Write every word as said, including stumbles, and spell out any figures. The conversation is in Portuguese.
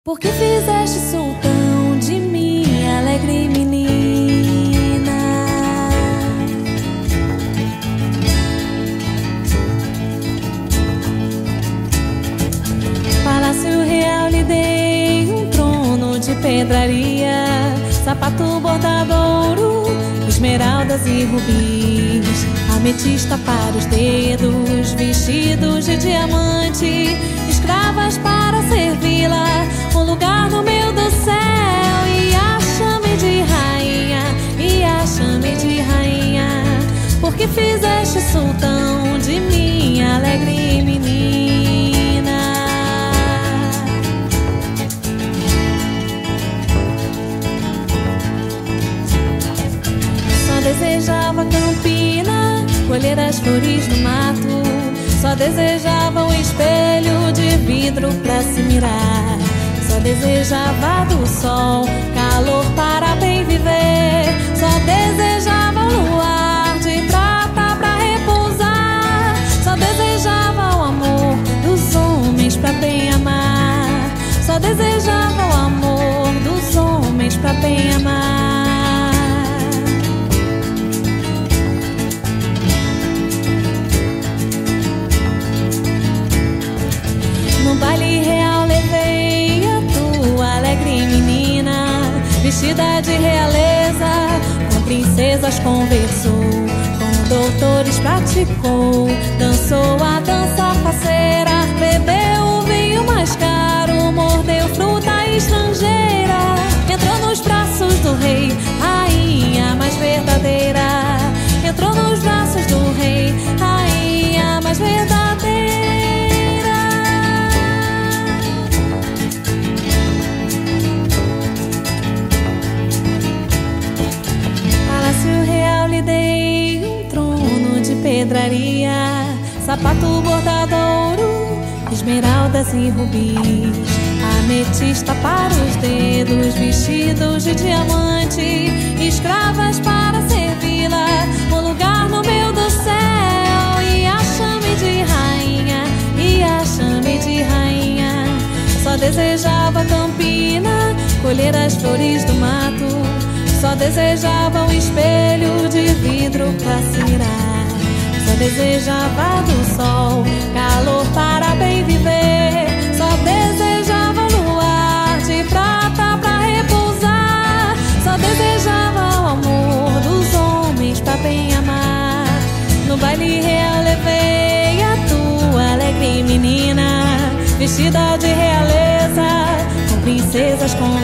Por que fizeste sultão de mim, alegre menina? Palácio real lhe dei um trono de pedraria, sapato bordadouro, esmeraldas e rubis, ametista para os dedos, vestidos de diamante, escravas para servi-la, um lugar no meio do céu, e a chame de rainha, e a chame de rainha. Porque fizeste sultão de mim, alegre menina? Só desejava campina, colher as flores do mato, só desejava um espelho de vidro pra se mirar, só desejava do sol calor para bem viver, só desejava um luar de prata pra repousar, só desejava o amor dos homens pra bem amar, só desejava o amor dos homens pra bem amar. No baile real levei a tua alegre menina, vestida de realeza, com princesas conversou, com doutores praticou, dançou a dança faceira, bebeu o vinho mais caro, mordeu fruta estrangeira, entrou nos braços do rei, rainha mais verdadeira, entrou nos braços do rei, rainha mais verdadeira. Lhe dei um trono de pedraria, sapato bordadouro, esmeraldas e rubis, ametista para os dedos, vestidos de diamante, escravas para servi-la, um lugar no meio do céu, e a chame de rainha, e a chame de rainha. Só desejava campina, colher as flores do mato, só desejava um espelho de vidro pra se mirar, só desejava do sol calor para bem viver, só desejava um luar de prata pra repousar, só desejava o amor dos homens pra bem amar. No baile real levei a tua alegre menina, vestida de realeza, com princesas com